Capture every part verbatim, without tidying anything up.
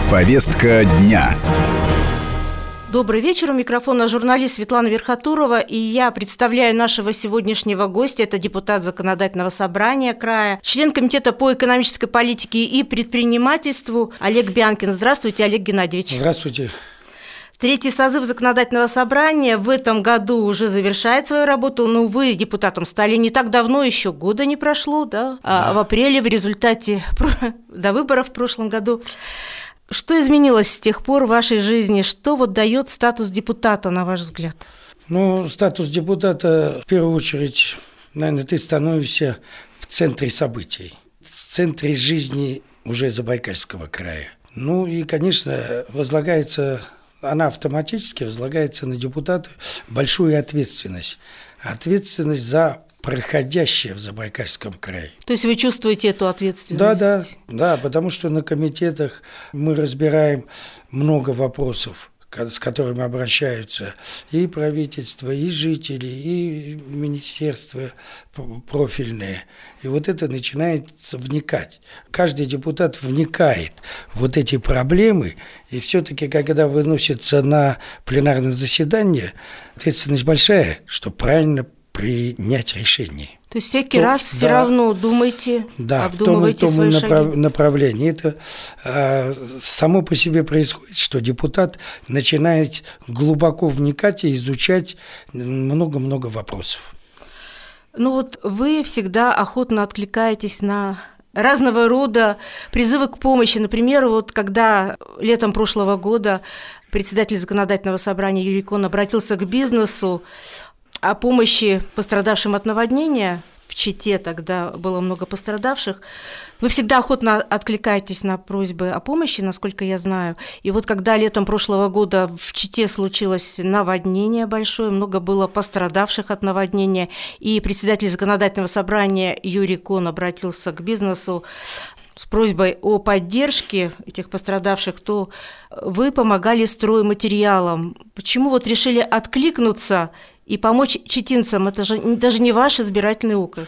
Повестка дня. Добрый вечер. У микрофона журналист Светлана Верхотурова, и я представляю нашего сегодняшнего гостя. Это депутат Законодательного собрания края, член Комитета по экономической политике и предпринимательству Олег Бянкин. Здравствуйте, Олег Геннадьевич. Здравствуйте. Третий созыв Законодательного собрания в этом году уже завершает свою работу. Ну, вы депутатом стали не так давно, еще года не прошло, да? А да. В апреле в результате до выборов в прошлом году. Что изменилось с тех пор в вашей жизни? Что вот дает статус депутата, на ваш взгляд? Ну, статус депутата, в первую очередь, наверное, ты становишься в центре событий, в центре жизни уже Забайкальского края. Ну и, конечно, возлагается, она автоматически возлагается на депутата большую ответственность. Ответственность за проходящее в Забайкальском крае. То есть вы чувствуете эту ответственность? Да, да, да, потому что на комитетах мы разбираем много вопросов, с которыми обращаются и правительство, и жители, и министерства профильные. И вот это начинает вникать. Каждый депутат вникает в вот эти проблемы, и все-таки, когда выносится на пленарное заседание, ответственность большая, что правильно принять решение. То есть всякий то, раз да, все равно думаете, да, обдумываете в том и том свои направ, шаги. направлении. Это а, само по себе происходит, что депутат начинает глубоко вникать и изучать много-много вопросов. Ну вот вы всегда охотно откликаетесь на разного рода призывы к помощи. Например, вот когда летом прошлого года председатель Законодательного собрания Юрий Кон обратился к бизнесу о помощи пострадавшим от наводнения, в Чите тогда было много пострадавших, вы всегда охотно откликаетесь на просьбы о помощи, насколько я знаю. И вот когда летом прошлого года в Чите случилось наводнение большое, много было пострадавших от наводнения, и председатель Законодательного собрания Юрий Кон обратился к бизнесу с просьбой о поддержке этих пострадавших, то вы помогали стройматериалам. Почему вот решили откликнуться и помочь читинцам? Это же даже не ваш избирательный округ.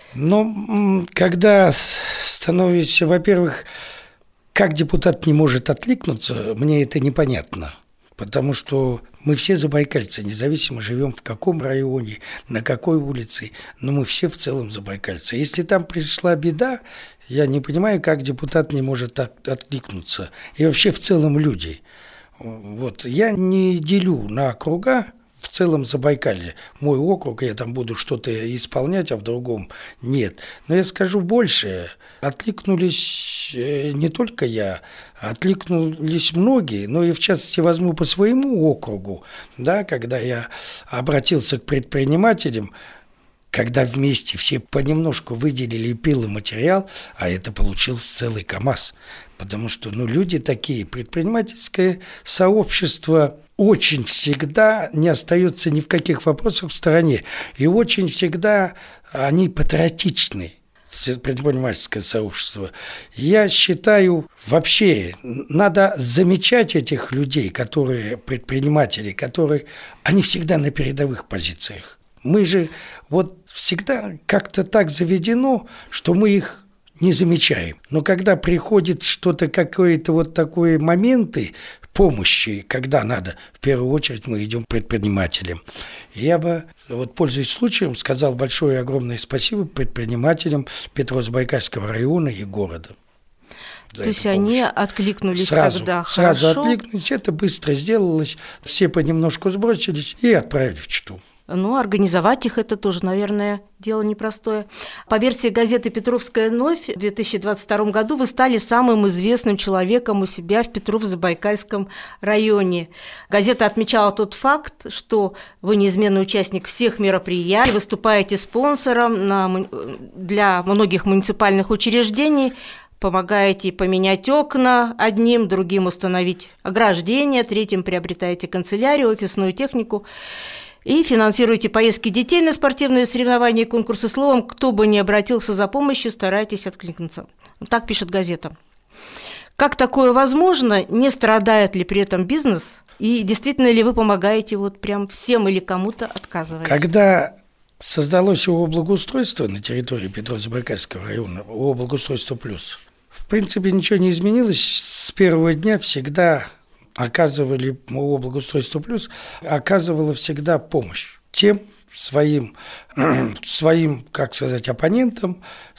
Ну, когда становишься, во-первых, как депутат не может откликнуться, мне это непонятно. Потому что мы все забайкальцы, независимо живем в каком районе, на какой улице, но мы все в целом забайкальцы. Если там пришла беда, я не понимаю, как депутат не может откликнуться. И вообще в целом люди. Вот. Я не делю на округа. В целом Забайкалье, мой округ, я там буду что-то исполнять, а в другом нет. Но я скажу больше, откликнулись не только я, откликнулись многие, но и в частности возьму по своему округу, да, когда я обратился к предпринимателям, когда вместе все понемножку выделили пиломатериал, а это получился целый КАМАЗ. Потому что ну, люди такие, предпринимательское сообщество очень всегда не остается ни в каких вопросах в стороне. И очень всегда они патриотичны, предпринимательское сообщество. Я считаю, вообще надо замечать этих людей, которые предприниматели, которые, они всегда на передовых позициях. Мы же вот всегда как-то так заведено, что мы их не замечаем. Но когда приходит что-то, какие-то вот такие моменты помощи, когда надо, в первую очередь мы идем к предпринимателям. Я бы, вот пользуясь случаем, сказал большое и огромное спасибо предпринимателям Петро-Забайкальского района и города. То есть они откликнулись сразу, тогда сразу хорошо? откликнулись, это быстро сделалось, все понемножку сбросились и отправили в Читу. Ну, организовать их – это тоже, наверное, дело непростое. По версии газеты «Петровская новь» в две тысячи двадцать втором году вы стали самым известным человеком у себя в Петров-Забайкальском районе. Газета отмечала тот факт, что вы неизменный участник всех мероприятий, выступаете спонсором на, для многих муниципальных учреждений, помогаете поменять окна одним, другим установить ограждение, третьим приобретаете канцелярию, офисную технику. И финансируете поездки детей на спортивные соревнования и конкурсы. Словом, кто бы ни обратился за помощью, старайтесь откликнуться. Так пишет газета. Как такое возможно? Не страдает ли при этом бизнес? И действительно ли вы помогаете вот прям всем или кому-то отказываете? Когда создалось ООО «Благоустройство» на территории Петро-Забайкальского района, ООО «Благоустройство плюс», В принципе, ничего не изменилось. С первого дня всегда оказывали, МОО «Благоустройство плюс» оказывало всегда помощь тем своим, своим, как сказать, оппонентам,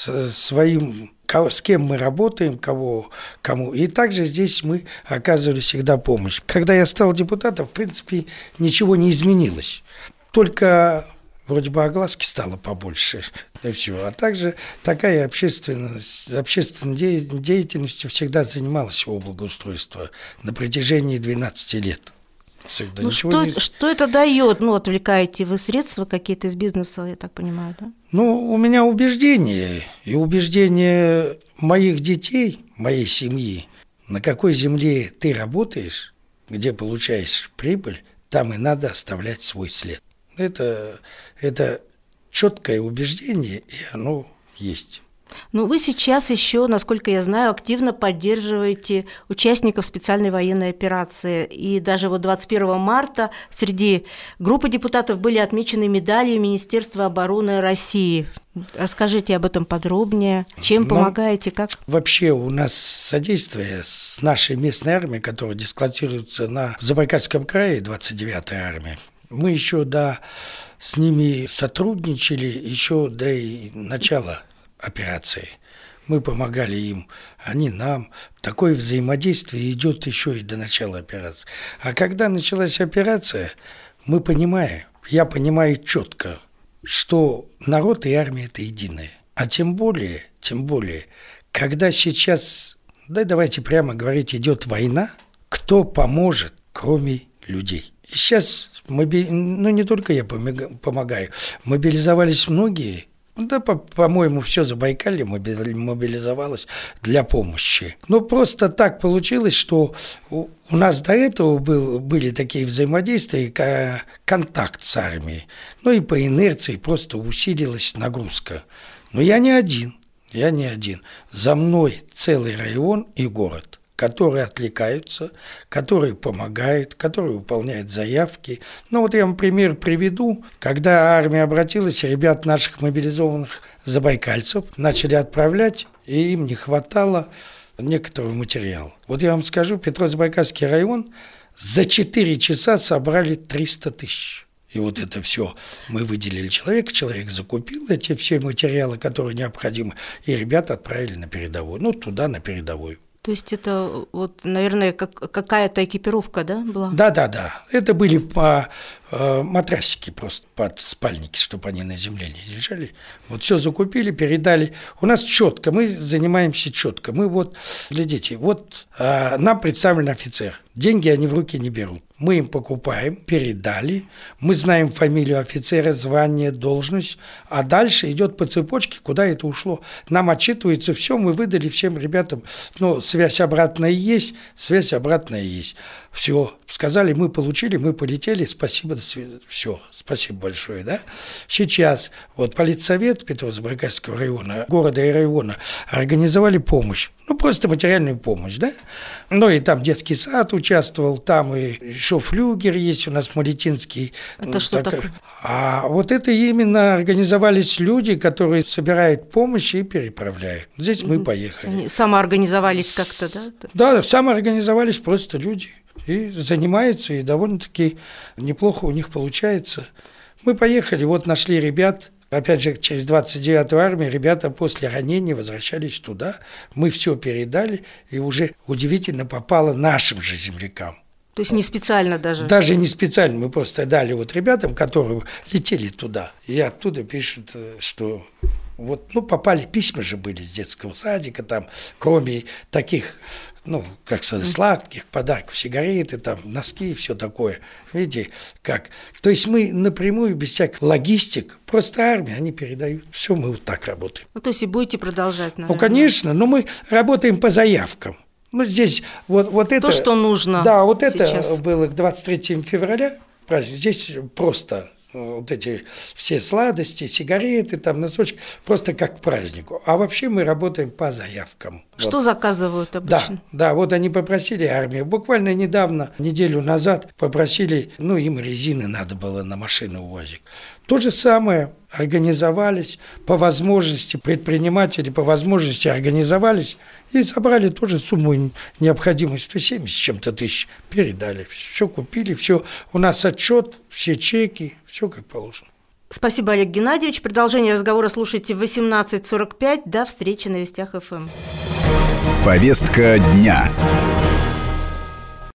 своим, с кем мы работаем, кого, кому. И также здесь мы оказывали всегда помощь. Когда я стал депутатом, в принципе, ничего не изменилось. Только вроде бы огласки стало побольше, и все. А также такая общественность, общественной деятельностью всегда занималась МОО «Благоустройство» на протяжении двенадцати лет. Ну, что, не... что это дает? Ну, отвлекаете вы средства какие-то из бизнеса, я так понимаю, да? Ну, у меня убеждение, и убеждение моих детей, моей семьи. На какой земле ты работаешь, где получаешь прибыль, там и надо оставлять свой след. Это, это четкое убеждение, и оно есть. Ну, вы сейчас еще, насколько я знаю, активно поддерживаете участников специальной военной операции. И даже вот двадцать первого марта среди группы депутатов были отмечены медалью Министерства обороны России. Расскажите об этом подробнее. Чем помогаете, как? Вообще у нас содействие с нашей местной армией, которая дислоцируется на Забайкальском крае, двадцать девятая армия. Мы еще до, с ними сотрудничали еще до и начала операции. Мы помогали им, они нам. Такое взаимодействие идет еще и до начала операции. А когда началась операция, мы понимаем, я понимаю четко, что народ и армия – это единое. А тем более, тем более, когда сейчас, да давайте прямо говорить, идет война, кто поможет, кроме людей? И сейчас, моби... ну не только я помогаю, мобилизовались многие. Да, по- по-моему, все Забайкалье мобилизовалось для помощи. Но просто так получилось, что у, у нас до этого был, были такие взаимодействия, к- контакт с армией. Ну и по инерции просто усилилась нагрузка. Но я не один, я не один. За мной целый район и город, которые отвлекаются, которые помогают, которые выполняют заявки. Ну вот я вам пример приведу. Когда армия обратилась, ребят наших мобилизованных забайкальцев начали отправлять, и им не хватало некоторого материала. Вот я вам скажу, Петро-Забайкальский район за четыре часа собрали триста тысяч. И вот это все мы выделили человека, человек закупил эти все материалы, которые необходимы, и ребята отправили на передовую, ну туда, на передовую. То есть это, вот, наверное, как, какая-то экипировка, да, была? Да-да-да. Это были по, э, матрасики просто под спальники, чтобы они на земле не лежали. Вот все закупили, передали. У нас четко, мы занимаемся четко. Мы вот, глядите, вот э, нам представлен офицер. Деньги они в руки не берут. Мы им покупаем, передали, мы знаем фамилию офицера, звание, должность, а дальше идет по цепочке, куда это ушло. Нам отчитывается все, мы выдали всем ребятам, ну, связь обратная есть, связь обратная есть. Все, сказали, мы получили, мы полетели, спасибо, до свидания. Все, спасибо большое, да. Сейчас вот политсовет Петро-Забайкальского района, города и района организовали помощь, ну, просто материальную помощь, да. Ну, и там детский сад участвовал, там и еще флюгер есть у нас, Малетинский. Это что так, такое? А вот это именно организовались люди, которые собирают помощь и переправляют. Здесь мы поехали. Они самоорганизовались как-то, да? Да, самоорганизовались просто люди. И занимаются, и довольно-таки неплохо у них получается. Мы поехали, вот нашли ребят. Опять же, через двадцать девятую армию ребята после ранения возвращались туда. Мы все передали, и уже удивительно попало нашим же землякам. То есть не специально даже? Даже не специально. Мы просто дали вот ребятам, которые летели туда. И оттуда пишут, что вот, ну, попали, письма же были с детского садика, там, кроме таких, ну, как сказать, сладких подарков, сигареты, там, носки и все такое. Видите, как? То есть мы напрямую, без всяких логистик, просто армия, они передают. Все, мы вот так работаем. Ну, то есть и будете продолжать, наверное? Ну, конечно, но мы работаем по заявкам. Ну, здесь вот, вот это... То, что нужно. Да, вот сейчас. Это было к двадцать третьему февраля. Праздник. Здесь просто вот эти все сладости, сигареты, там, носочки, просто как к празднику. А вообще мы работаем по заявкам. Что вот. Заказывают обычно? Да, да, вот они попросили армию. Буквально недавно, неделю назад, попросили, ну, им резины надо было на машину УАЗик. То же самое организовались по возможности, предприниматели по возможности организовались и собрали тоже сумму необходимую, сто семьдесят с чем-то тысяч, передали. Все купили, все, у нас отчет, все чеки, все как положено. Спасибо, Олег Геннадьевич. Продолжение разговора слушайте в восемнадцать сорок пять. До встречи на Вестях ФМ. Повестка дня.